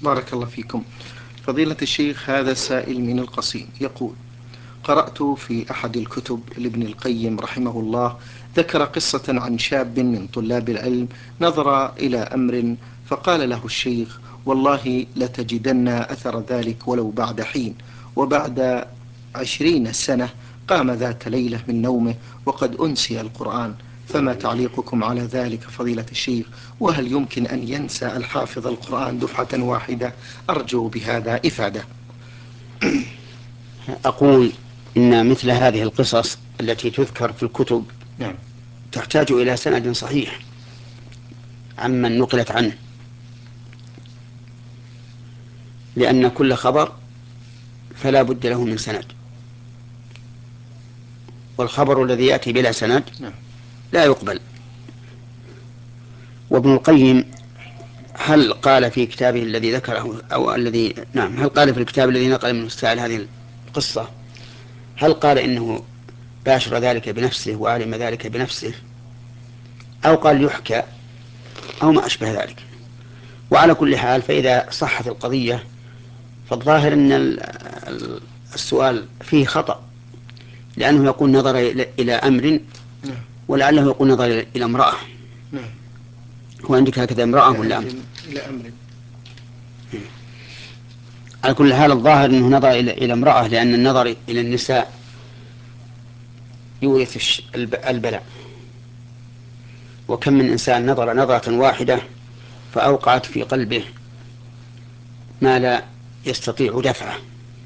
بارك الله فيكم. فضيلة الشيخ، هذا سائل من القصيم يقول: قرأت في أحد الكتب لابن القيم رحمه الله ذكر قصة عن شاب من طلاب العلم نظر إلى أمر فقال له الشيخ: والله لتجدن أثر ذلك ولو بعد حين. وبعد 20 سنة قام ذات ليلة من نومه وقد أنسي القرآن. فما تعليقكم على ذلك فضيلة الشيخ؟ وهل يمكن أن ينسى الحافظ القرآن دفعة واحدة؟ أرجو بهذا إفادة. أقول إن مثل هذه القصص التي تذكر في الكتب نعم. تحتاج إلى سند صحيح عمن نقلت عنه، لأن كل خبر فلا بد له من سند، والخبر الذي يأتي بلا سند نعم. لا يقبل. وابن القيم هل قال في كتابه الذي ذكره أو الذي هل قال في الكتاب الذي نقل من السائل هذه القصة، هل قال إنه باشر ذلك بنفسه وعلم ذلك بنفسه، أو قال يحكى، أو ما أشبه ذلك؟ وعلى كل حال، فإذا صحت القضية فالظاهر أن السؤال فيه خطأ، لأنه يقول نظر إلى أمر، نعم. ولعله يقول نظر إلى امرأة. نعم. هو عندك هكذا امرأة ولا أمر؟ إلى أمر. على كل حال الظاهر أنه نظر إلى امرأة، لأن النظر إلى النساء يورث البلاء. وكم من إنسان نظر نظرة واحدة فأوقعت في قلبه ما لا يستطيع دفعه.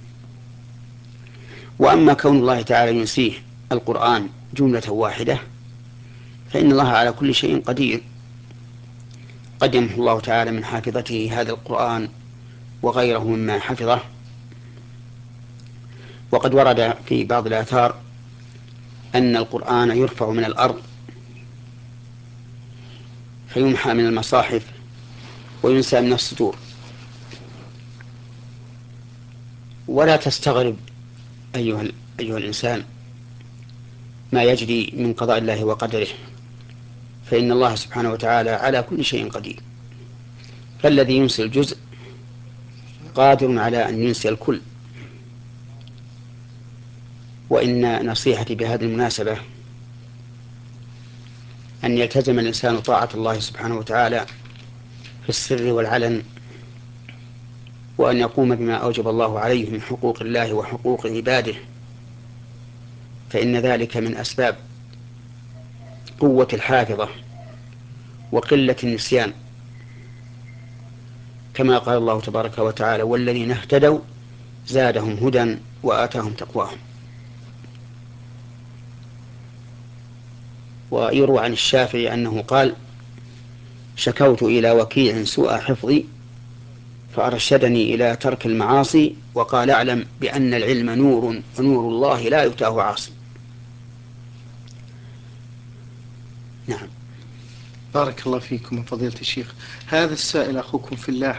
وأما كون الله تعالى ينسيه القرآن جملة واحدة فإن الله على كل شيء قدير، قد يمحو الله تعالى من حافظته هذا القرآن وغيره مما حفظه. وقد ورد في بعض الآثار أن القرآن يرفع من الأرض فيمحى من المصاحف وينسى من الصدور. ولا تستغرب أيها الإنسان ما يجري من قضاء الله وقدره، فإن الله سبحانه وتعالى على كل شيء قدير. فالذي ينسي الجزء قادر على أن ينسي الكل. وإن نصيحتي بهذه المناسبة أن يلتزم الإنسان طاعة الله سبحانه وتعالى في السر والعلن، وأن يقوم بما أوجب الله عليه من حقوق الله وحقوق عباده، فإن ذلك من أسباب قوة الحافظة وقلة النسيان، كما قال الله تبارك وتعالى: والذين اهتدوا زادهم هدى وآتاهم تقواهم. ويروى عن الشافعي أنه قال: شكوت إلى وكيع سوء حفظي فأرشدني إلى ترك المعاصي، وقال: أعلم بأن العلم نور ونور الله لا يؤتاه عاصي. نعم. بارك الله فيكم فضيلة الشيخ. هذا السائل أخوكم في الله